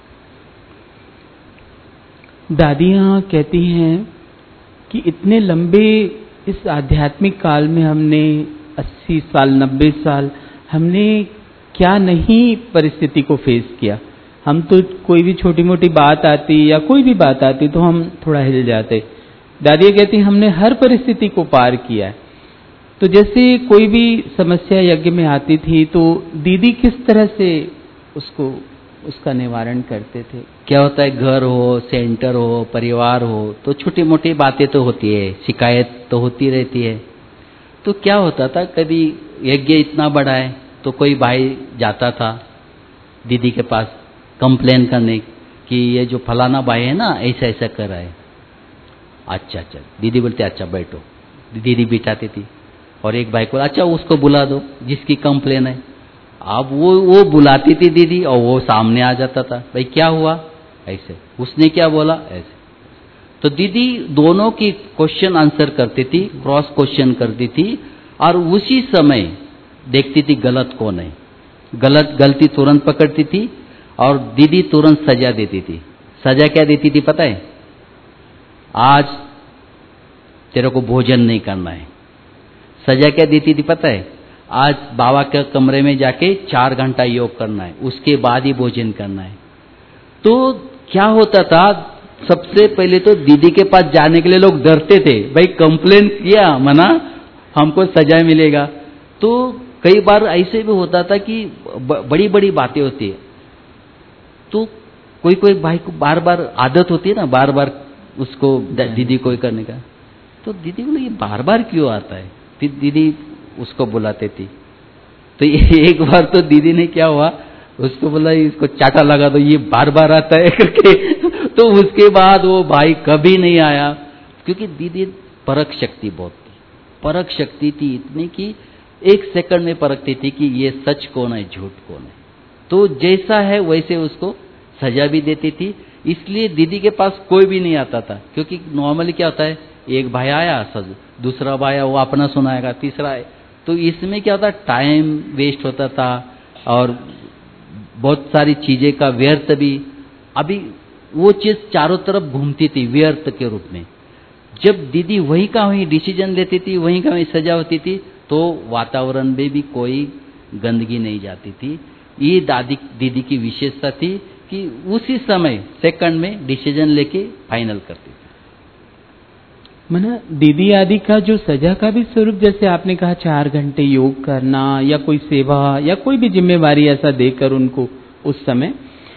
दादियाँ कहती हैं कि इतने लंबे इस आध्यात्मिक काल में हमने अस्सी साल नब्बे साल हमने क्या नहीं परिस्थिति को फेस किया। हम तो कोई भी छोटी मोटी बात आती या कोई भी बात आती तो हम थोड़ा हिल जाते। दादी कहती हमने हर परिस्थिति को पार किया है। तो जैसे कोई भी समस्या यज्ञ में आती थी तो दीदी किस तरह से उसको उसका निवारण करते थे? क्या होता है, घर हो, सेंटर हो, परिवार हो, तो छोटी मोटी बातें तो होती है, शिकायत तो होती रहती है। तो क्या होता था, कभी यज्ञ इतना बड़ा है तो कोई भाई जाता था दीदी के पास कंप्लेन करने कि ये जो फलाना भाई है ना ऐसा ऐसा कर रहा है। अच्छा अच्छा, दीदी बोलते अच्छा बैठो, दीदी बिठाती थी और एक भाई को अच्छा उसको बुला दो जिसकी कंप्लेन है। अब वो वो बुलाती थी दीदी और वो सामने आ जाता था, भाई क्या हुआ, ऐसे उसने क्या बोला, ऐसे। तो दीदी दोनों की क्वेश्चन आंसर करती थी, क्रॉस क्वेश्चन करती थी और उसी समय देखती थी गलत कौन है। गलत गलती तुरंत पकड़ती थी और दीदी तुरंत सजा देती थी। सजा क्या देती थी पता है? आज तेरे को भोजन नहीं करना है। सजा क्या देती थी पता है? आज बाबा के कमरे में जाके चार घंटा योग करना है, उसके बाद ही भोजन करना है। तो क्या होता था, सबसे पहले तो दीदी के पास जाने के लिए लोग डरते थे, भाई कंप्लेन किया मना हमको सजा मिलेगा। तो कई बार ऐसे भी होता था कि बड़ी बड़ी बातें होती है तो कोई कोई भाई को बार बार आदत होती है ना, बार बार उसको दीदी को करने का। तो दीदी बोले ये बार बार क्यों आता है, फिर दीदी उसको बुलाते थी। तो एक बार तो दीदी ने क्या हुआ, उसको बोला इसको चाटा लगा दो, ये बार बार आता है करके। तो उसके बाद वो भाई कभी नहीं आया, क्योंकि दीदी परख शक्ति बहुत थी। परख शक्ति थी इतनी कि एक सेकंड में परखती थी कि ये सच कौन है झूठ कौन है। तो जैसा है वैसे उसको सजा भी देती थी। इसलिए दीदी के पास कोई भी नहीं आता था, क्योंकि नॉर्मली क्या होता है, एक भाई आया सज, दूसरा भाई आया वो अपना सुनाएगा, तीसरा है। तो इसमें क्या होता, टाइम वेस्ट होता था और बहुत सारी चीजें का व्यर्थ भी। अभी वो चीज चारों तरफ घूमती थी व्यर्थ के रूप में। जब दीदी वही का वही डिसीजन लेती थी, वही का वही सजा होती थी, तो वातावरण में भी कोई गंदगी नहीं जाती थी। ये दादी दीदी की विशेषता थी कि उसी समय सेकंड में डिसीजन लेके फाइनल करती थी। मना दीदी आदि का जो सजा का भी स्वरूप, जैसे आपने कहा चार घंटे योग करना या कोई सेवा या कोई भी जिम्मेवारी ऐसा देकर उनको उस समय,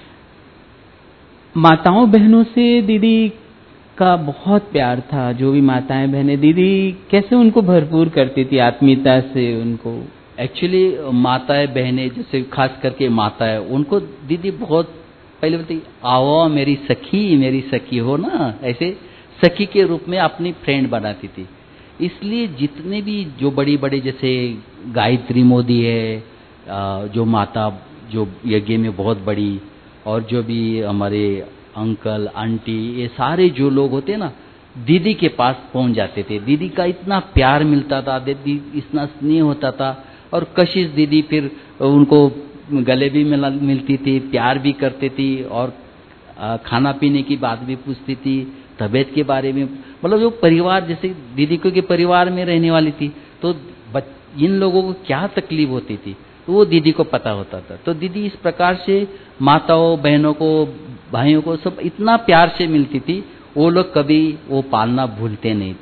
माताओं बहनों से दीदी का बहुत प्यार था। जो भी माताएं बहनें, दीदी कैसे उनको भरपूर करती थी आत्मीयता से उनको। एक्चुअली माताएं बहनें, जैसे खास करके माताएं, उनको दीदी बहुत पहले बोलती आओ मेरी सखी, मेरी सखी हो ना, ऐसे सखी के रूप में अपनी फ्रेंड बनाती थी। इसलिए जितने भी जो बड़ी बड़ी, जैसे गायत्री मोदी है, जो माता जो यज्ञ में बहुत बड़ी, और जो भी हमारे अंकल आंटी, ये सारे जो लोग होते ना, दीदी के पास पहुंच जाते थे। दीदी का इतना प्यार मिलता था, दीदी इतना स्नेह होता था। और कशिश दीदी फिर उनको गले भी मिला मिलती थी, प्यार भी करती थी और खाना पीने की बात भी पूछती थी, तबीयत के बारे में। मतलब जो परिवार, जैसे दीदी को के परिवार में रहने वाली थी, तो इन लोगों को क्या तकलीफ होती थी तो वो दीदी को पता होता था। तो दीदी इस प्रकार से माताओं बहनों को, भाइयों को सब इतना प्यार से मिलती थी, वो लोग कभी वो पालना भूलते नहीं।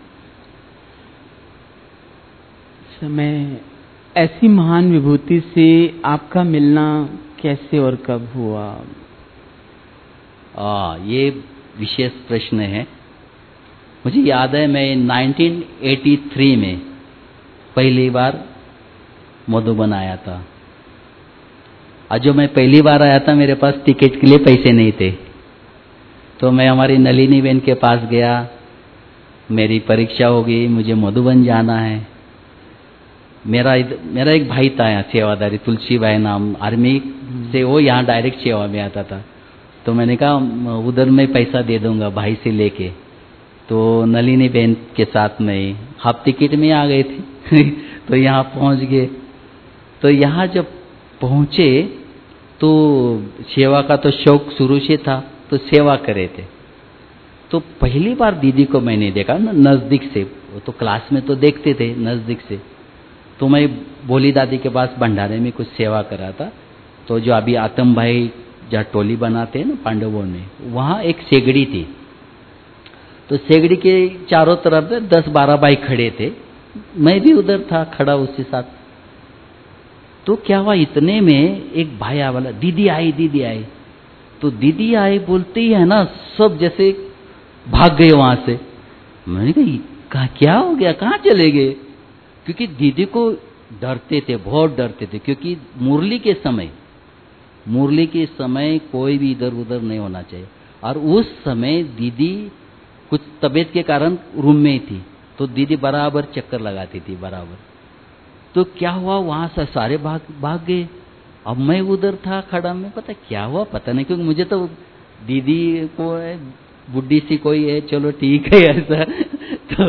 समय ऐसी महान विभूति से आपका मिलना कैसे और कब हुआ? आ, ये विशेष प्रश्न है। मुझे याद है मैं नाइनटीन एटी थ्री में पहली बार मधुबन आया था। आज जो मैं पहली बार आया था, मेरे पास टिकट के लिए पैसे नहीं थे, तो मैं हमारी नलिनी बहन के पास गया। मेरी परीक्षा हो गई, मुझे मधुबन जाना है। मेरा मेरा एक भाई था यहाँ सेवादारी, तुलसी भाई नाम, आर्मी से, वो यहाँ डायरेक्ट सेवा में आता था। तो मैंने कहा उधर मैं पैसा दे दूंगा भाई से लेके। तो नलिनी बहन के साथ में हाफ टिकट में आ गए थे। तो यहाँ पहुँच गए। तो यहाँ जब पहुँचे तो सेवा का तो शौक शुरू से था, तो सेवा करे थे। तो पहली बार दीदी को मैंने देखा ना नज़दीक से, वो तो क्लास में तो देखते थे नज़दीक से। तो मैं भोली दादी के पास भंडारे में कुछ सेवा करा था। तो जो अभी आतम भाई जहाँ टोली बनाते हैं ना पांडवों में, वहाँ एक सेगड़ी थी। तो सेगड़ी के चारों तरफ दस बारह भाई खड़े थे, मैं भी उधर था खड़ा उसके साथ। तो क्या हुआ, इतने में एक भाई आया वाला, दीदी आई दीदी आई। तो दीदी आई बोलते ही है ना, सब जैसे भाग गए वहां से। मैंने कहा क्या हो गया, कहाँ चले गए? क्योंकि दीदी को डरते थे, बहुत डरते थे, क्योंकि मुरली के समय मुरली के समय कोई भी इधर उधर नहीं होना चाहिए। और उस समय दीदी कुछ तबीयत के कारण रूम में ही थी, तो दीदी बराबर चक्कर लगाती थी बराबर। तो क्या हुआ, वहां से सारे भाग भाग गए। अब मैं उधर था खड़ा, में पता क्या हुआ पता नहीं, क्योंकि मुझे तो दीदी को बुढ़ी सी कोई है, चलो ठीक है ऐसा। तो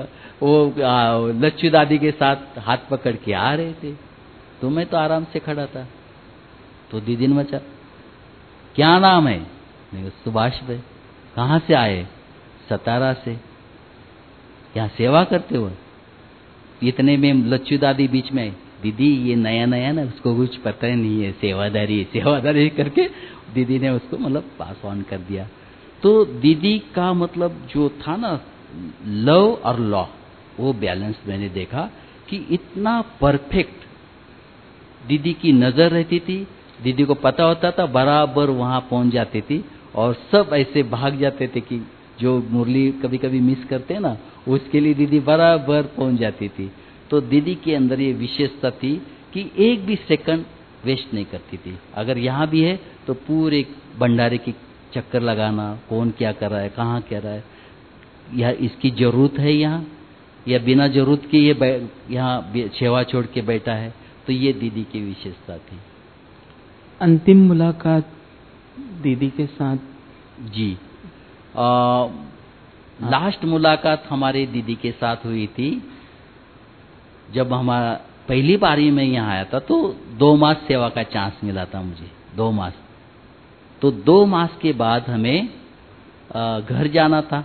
वो लच्छू दादी के साथ हाथ पकड़ के आ रहे थे, तो मैं तो आराम से खड़ा था। तो दीदी ने पूछा क्या नाम है? मैं सुभाष भाई। कहाँ से आए? सतारा से। यहाँ सेवा करते हो? इतने में लच्छू दादी बीच में आई, दीदी ये नया नया ना, उसको कुछ पता ही नहीं है, सेवादारी सेवादारी करके दीदी ने उसको मतलब पास ऑन कर दिया। तो दीदी का मतलब जो था ना लव और लॉ, वो बैलेंस मैंने देखा कि इतना परफेक्ट दीदी की नजर रहती थी। दीदी को पता होता था, बराबर वहां पहुंच जाती थी, और सब ऐसे भाग जाते थे कि जो मुरली कभी कभी मिस करते हैं ना, उसके लिए दीदी बराबर पहुंच जाती थी। तो दीदी के अंदर ये विशेषता थी कि एक भी सेकंड वेस्ट नहीं करती थी। अगर यहाँ भी है तो पूरे भंडारे की चक्कर लगाना, कौन क्या कर रहा है, कहाँ क्या रहा है, या इसकी जरूरत है यहाँ, या बिना जरूरत के ये यहाँ सेवा छोड़ के बैठा है। तो ये दीदी की विशेषता थी। अंतिम मुलाकात दीदी के साथ? जी, आ, लास्ट मुलाकात हमारी दीदी के साथ हुई थी जब हमारा पहली बारी में यहाँ आया था। तो दो मास सेवा का चांस मिला था मुझे, दो मास। तो दो मास के बाद हमें घर जाना था।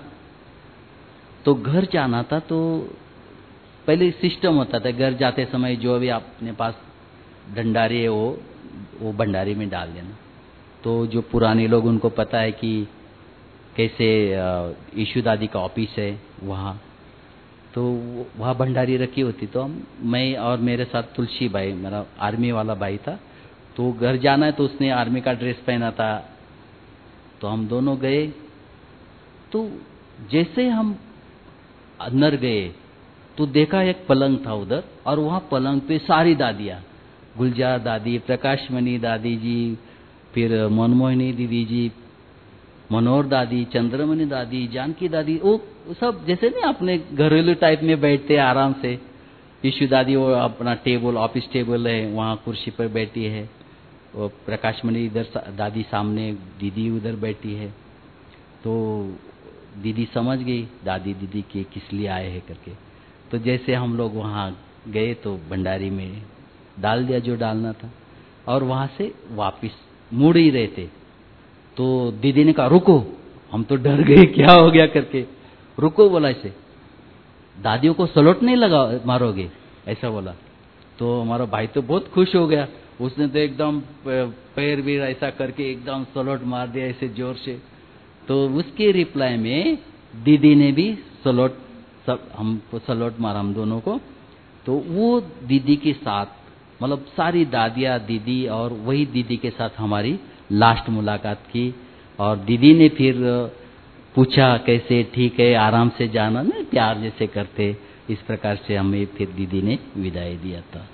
तो घर जाना था तो पहले सिस्टम होता था, घर जाते समय जो भी अपने पास भंडारी है वो वो भंडारी में डाल देना। तो जो पुराने लोग उनको पता है कि कैसे ईशु दादी का ऑफिस है वहाँ, तो वहाँ भंडारी रखी होती। तो हम, मैं और मेरे साथ तुलसी भाई, मेरा आर्मी वाला भाई था, तो घर जाना है तो उसने आर्मी का ड्रेस पहना था। तो हम दोनों गए। तो जैसे हम अंदर गए तो देखा एक पलंग था उधर, और वहाँ पलंग पे सारी दादियाँ, गुलजार दादी, प्रकाशमणि दादी जी, फिर मनमोहिनी दीदी जी, मनोहर दादी, चंद्रमणि दादी, जानकी दादी, वो सब जैसे नहीं अपने घरेलू टाइप में बैठते आराम से। ईशु दादी वो अपना टेबल, ऑफिस टेबल है, वहाँ कुर्सी पर बैठी है। वो प्रकाशमणि इधर दादी सामने, दीदी उधर बैठी है। तो दीदी समझ गई दादी दीदी के किस लिए आए हैं करके। तो जैसे हम लोग वहाँ गए तो भंडारी में डाल दिया जो डालना था, और वहाँ से वापस मुड़ ही रहे थे। तो दीदी ने कहा रुको, हम तो डर गए क्या हो गया करके। रुको बोला, ऐसे दादियों को सलोट नहीं लगा मारोगे, ऐसा बोला। तो हमारा भाई तो बहुत खुश हो गया, उसने तो एकदम पैर भी ऐसा करके एकदम सलोट मार दिया ऐसे जोर से। तो उसके रिप्लाई में दीदी ने भी सलोट, सब हमको सलोट मारा, हम दोनों को। तो वो दीदी के साथ मतलब सारी दादियाँ दीदी, और वही दीदी के साथ हमारी लास्ट मुलाकात की। और दीदी ने फिर पूछा कैसे, ठीक है आराम से जाना ना, प्यार जैसे करते, इस प्रकार से हमें फिर दीदी ने विदाई दिया था।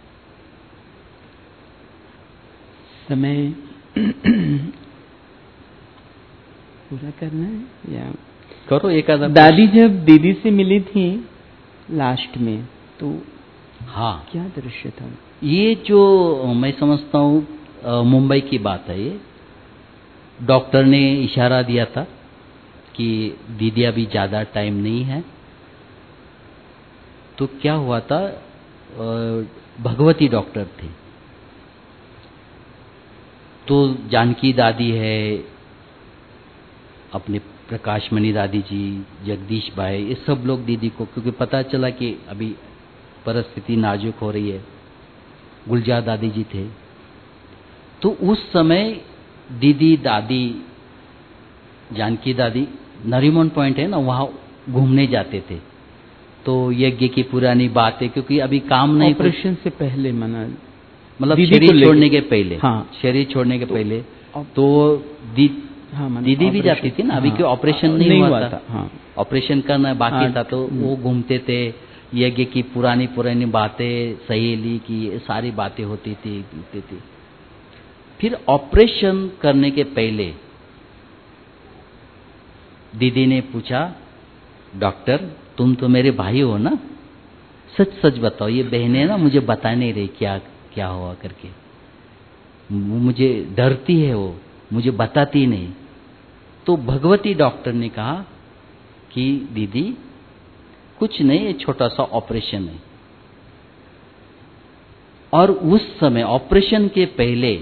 समय पूरा करना है या करो एक आधा। दादी जब दीदी से मिली थी लास्ट में, तो हाँ क्या दृश्य था? ये जो मैं समझता हूँ मुंबई की बात है। ये डॉक्टर ने इशारा दिया था कि दीदी अभी ज़्यादा टाइम नहीं है। तो क्या हुआ था, भगवती डॉक्टर थे, तो जानकी दादी है, अपने प्रकाशमणि दादी जी, जगदीश भाई, ये सब लोग दीदी को, क्योंकि पता चला कि अभी परिस्थिति नाजुक हो रही है, गुलजार दादी जी थे, तो उस समय दीदी दादी जानकी दादी नरीमन पॉइंट है ना, वहाँ घूमने जाते थे। तो यज्ञ की पुरानी बातें, क्योंकि अभी काम नहीं, ऑपरेशन से पहले मना मतलब दीदी को शरीर लेके- छोड़ने के पहले, हाँ। शरीर छोड़ने के तो पहले अब- तो दी, हाँ, माने दीदी भी ऑपरेशन- जाती थी ना, अभी हाँ, क्यों ऑपरेशन नहीं, नहीं हुआ हुआ था, था, हाँ। ऑपरेशन करना बाकी हाँ, था, तो हम्म। वो घूमते थे, यज्ञ की पुरानी पुरानी बातें, सहेली की ये सारी बातें होती थी, होती थी। फिर ऑपरेशन करने के पहले दीदी ने पूछा, डॉक्टर तुम तो मेरे भाई हो ना, सच सच बताओ, ये बहनें ना मुझे बता नहीं रही क्या क्या हुआ करके, वो मुझे डरती है, वो मुझे बताती नहीं। तो भगवती डॉक्टर ने कहा कि दीदी कुछ नहीं, ये छोटा सा ऑपरेशन है। और उस समय ऑपरेशन के पहले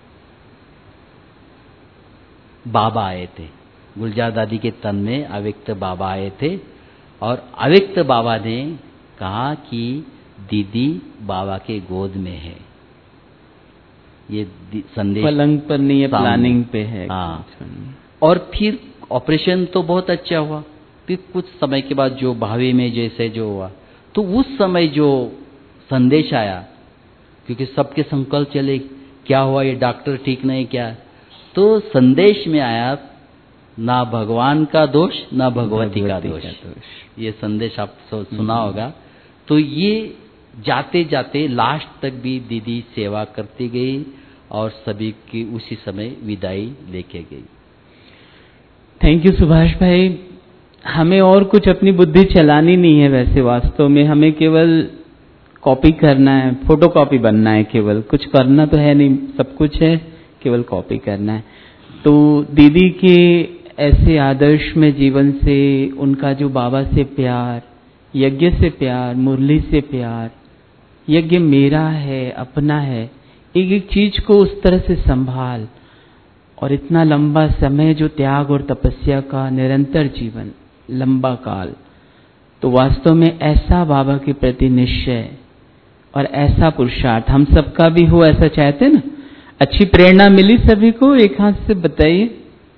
बाबा आए थे, गुलजार दादी के तन में अव्यक्त बाबा आए थे, और अव्यक्त बाबा ने कहा कि दीदी बाबा के गोद में है, ये दी- संदेश पलंग पर नहीं है, सामने। प्लानिंग पे है। हाँ। और फिर ऑपरेशन तो बहुत अच्छा हुआ, फिर कुछ समय के बाद जो भावी में जैसे जो हुआ, तो उस समय जो संदेश आया, क्योंकि सबके संकल्प चले क्या हुआ, ये डॉक्टर ठीक नहीं क्या, तो संदेश में आया ना भगवान का दोष ना भगवती का भगवती दोष। का दोष। ये संदेश आप सु- सुना होगा। तो ये जाते जाते लास्ट तक भी दीदी सेवा करती गई और सभी की उसी समय विदाई लेके गई। थैंक यू सुभाष भाई। हमें और कुछ अपनी बुद्धि चलानी नहीं है, वैसे वास्तव में हमें केवल कॉपी करना है, फोटो कॉपी बनना है, केवल कुछ करना तो है नहीं, सब कुछ है, केवल कॉपी करना है। तो दीदी के ऐसे आदर्श में जीवन से, उनका जो बाबा से प्यार, यज्ञ से प्यार, मुरली से प्यार, यज्ञ मेरा है, अपना है, एक एक चीज को उस तरह से संभाल, और इतना लंबा समय जो त्याग और तपस्या का निरंतर जीवन, लंबा काल, तो वास्तव में ऐसा बाबा के प्रति निश्चय और ऐसा पुरुषार्थ हम सबका भी हो, ऐसा चाहते ना। अच्छी प्रेरणा मिली सभी को, एक हाथ से बताइए,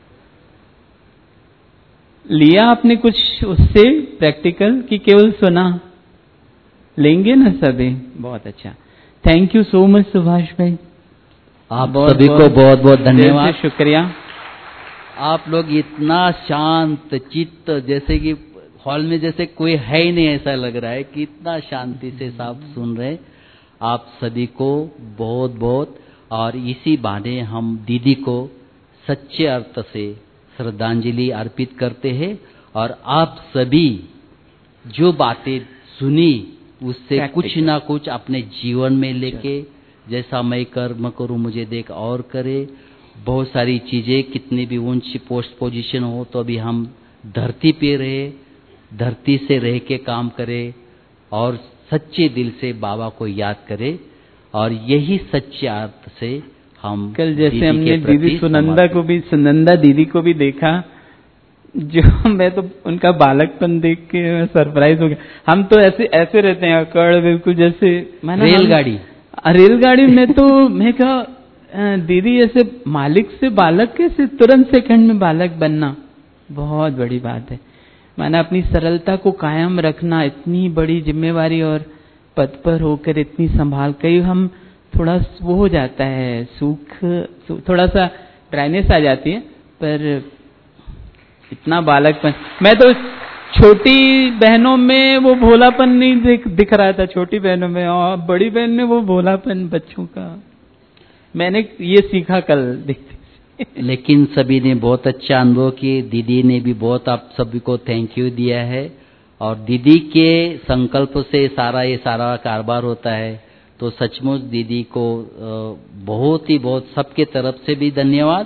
लिया आपने कुछ उससे प्रैक्टिकल कि केवल सुना? लेंगे ना सभी? बहुत अच्छा, thank you so much Subhash भाई। आप सभी को बहुत बहुत धन्यवाद, शुक्रिया। आप लोग इतना शांत चित्त, जैसे कि हॉल में जैसे कोई है ही नहीं, ऐसा लग रहा है कि इतना शांति से सब सुन रहे। आप सभी को बहुत बहुत, और इसी बहाने हम दीदी को सच्चे अर्थ से श्रद्धांजलि अर्पित करते हैं, और आप सभी जो बातें सुनी उससे कुछ ना कुछ अपने जीवन में लेके, जैसा मैं कर्म करूं मुझे देख और करे। बहुत सारी चीजें, कितनी भी ऊंची पोस्ट पोजीशन हो, तो अभी हम धरती पे रहे, धरती से रह के काम करे, और सच्चे दिल से बाबा को याद करे, और यही सच्चे अर्थ से हम कल जैसे दीदी हमने के प्रति दीदी सुनंदा समर्पित- को भी, सुनंदा दीदी को भी देखा, जो मैं तो उनका बालकपन देख के सरप्राइज हो गया। हम तो ऐसे ऐसे रहते हैं अकड़, बिल्कुल जैसे माना हम- रेलगाड़ी रेलगाड़ी में तो मैं कहा दीदी ऐसे मालिक से बालक कैसे, तुरंत सेकंड में बालक बनना बहुत बड़ी बात है। माना अपनी सरलता को कायम रखना इतनी बड़ी जिम्मेवारी, और पद पर होकर इतनी संभाल, कई हम थोड़ा वो हो जाता है, सूख सू, थोड़ा सा ड्राइनेस आ जाती है, पर इतना बालकपन, मैं तो छोटी बहनों में वो भोलापन नहीं दिख, दिख रहा था, छोटी बहनों में, और बड़ी बहन में वो भोलापन बच्चों का, मैंने ये सीखा कल देखते। लेकिन सभी ने बहुत अच्छा अनुभव किए, दीदी ने भी बहुत आप सभी को थैंक यू दिया है, और दीदी के संकल्प से सारा ये सारा कारोबार होता है। तो सचमुच दीदी को बहुत ही बहुत सबके तरफ से भी धन्यवाद।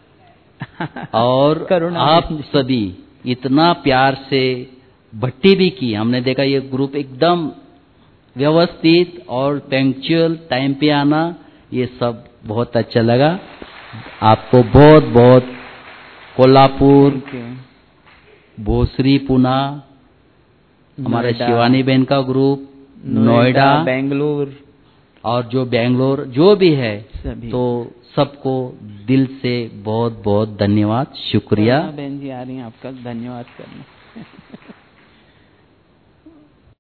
और आप सभी इतना प्यार से भट्टी भी की, हमने देखा ये ग्रुप एकदम व्यवस्थित और पंक्चुअल टाइम पे आना, ये सब बहुत अच्छा लगा। आपको बहुत बहुत कोल्हापुर, Thank you. भोसरी, पुणे, हमारे नोएडा, शिवानी बहन का ग्रुप, नोएडा, नोएडा, बेंगलुरु और जो बेंगलोर जो भी है, सभी। तो सबको दिल से बहुत बहुत धन्यवाद, शुक्रिया। बहन जी आ रही हैं, आपका धन्यवाद करना।